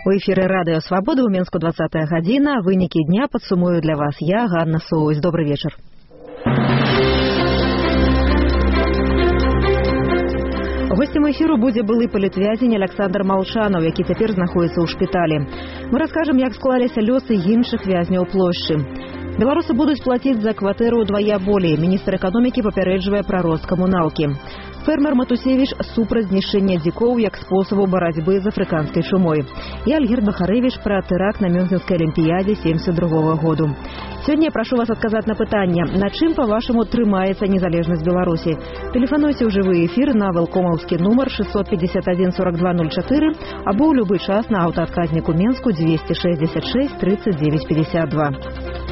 У эфіры радыё Свабода ў Мінску 20 гадзіна. Вынікі дня падсумую для вас я, Ганна Соусь. Добрый вечар. Гостем эфіру будзе былы палітвязень Александр Малчанов, які цяпер знаходзіцца ў шпіталі. Мы раскажам, як склаліся лёсы іншых вязняў плошчы. Беларусы будуць плаціць за кватэру ўдвая болей. Міністр эканомікі папярэджвае пра рост камуналкі. Фермер Матусевич супраць знішчэння дзікоў як спосабу барацьбы з афрыканскай чумой. І Альгерд Бахарэвіч пра тэракт на Мюнхенскай алімпіядзе 72 году. Сёння я прашу вас адказаць на пытанне, на чым, па-вашаму, трымаецца незалежнасць Беларусі. Тэлефануйце ў жывы эфір на вэлкомаўскі нумар 651 42 04 або ў любы час на аўтаадказніку Менску 266 39 52.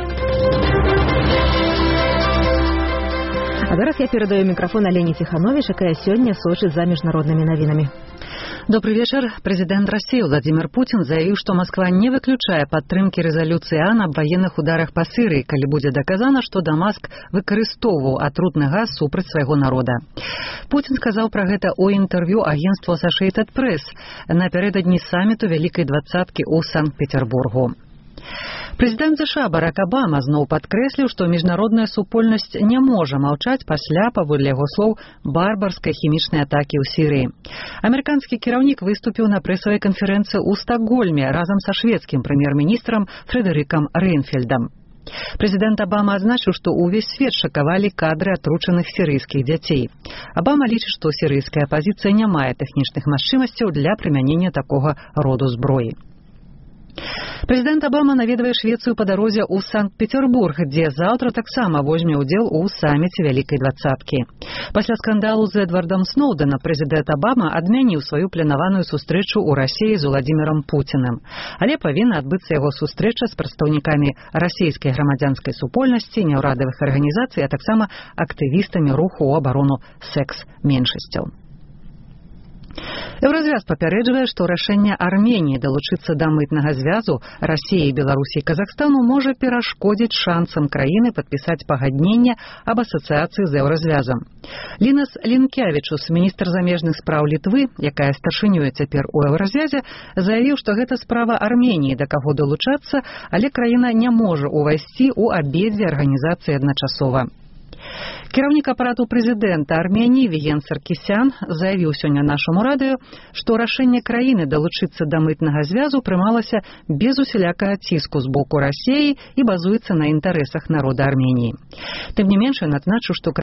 А зараз я передаю микрофон Алене Тиханович, якая сёння сочыць за міжнароднымі навінамі. Добрый вечер. Президент России Владимир Путин заявил, что Москва не выключае падтрымки резолюции ООН об военных ударах по Сирии, калі будзе доказано, что Дамаск выкарыстоўваў атрутны газ супраць свайго народа. Путин сказал про гэта у интервью агентству Associated Press напярэдадні саммиту Вялікай двадцаткі ў Санкт-Петербургу. Прэзідэнт США Барак Абама зноў падкрэсліў, што міжнародная супольнасць не можа маўчаць пасля, паводле яго слоў, барбарскай хімічнай атакі ў Сірыі. Амерыканскі кіраўнік выступіў на прэсавай канферэнцыі ў Стакгольме разам са шведскім прэм'ер-міністрам Фрэдэрыкам Рэйнфельдам. Прэзідэнт Абама адзначыў, што ўвесь свет шакавалі кадры атручаных сірыйскіх дзяцей. Абама лічыць, што сірыйская апазіцыя не мае тэхнічных магчымасцяў для прымянення такога роду зброі. Прэзідэнт Абама наведвае Швецыю па дарозе ў Санкт-Петербург, дзе заўтра таксама возьме ўдзел у самміце Вялікай двадцаткі. Пасля скандалу з Эдвардам Сноўдэнам прэзідэнт Абама адмяніў сваю планаваную сустрэчу ў Расіі з Владзімірам Пуцінам. Але павінна адбыцца яго сустрэча з прадстаўнікамі расійскай грамадзянскай супольнасці, няўрадавых арганізацый, а таксама актывістамі руху ў абарону секс-меншасцяў. Еўразвяз папярэджвае, што рашэнне Арменіі далучыцца да мытнага звязу Расіі, Беларусі і Казахстану можа перашкодзіць шансам краіны падпісаць пагадненне аб асацыяцыі з Еўразвязам. Лінас Лінкявічус, міністр замежных спраў Літвы, якая старшынёй цяпер у Еўразвязе, заявіў, што гэта справа Арменіі, да каго далучацца, але краіна не можа ўвайсці ў абедзве арганізацыі адначасова. Кіраўнік апарату прэзідэнта Арменіі Віген Саркісян заявіў сёння нашаму радыё, што рашэнне краіны далучыцца да мытнага звязу прымалася без усялякага ціску з боку Расіі і базуецца на інтарэсах народа Арменіі. Тым не менш, ён адзначыў, што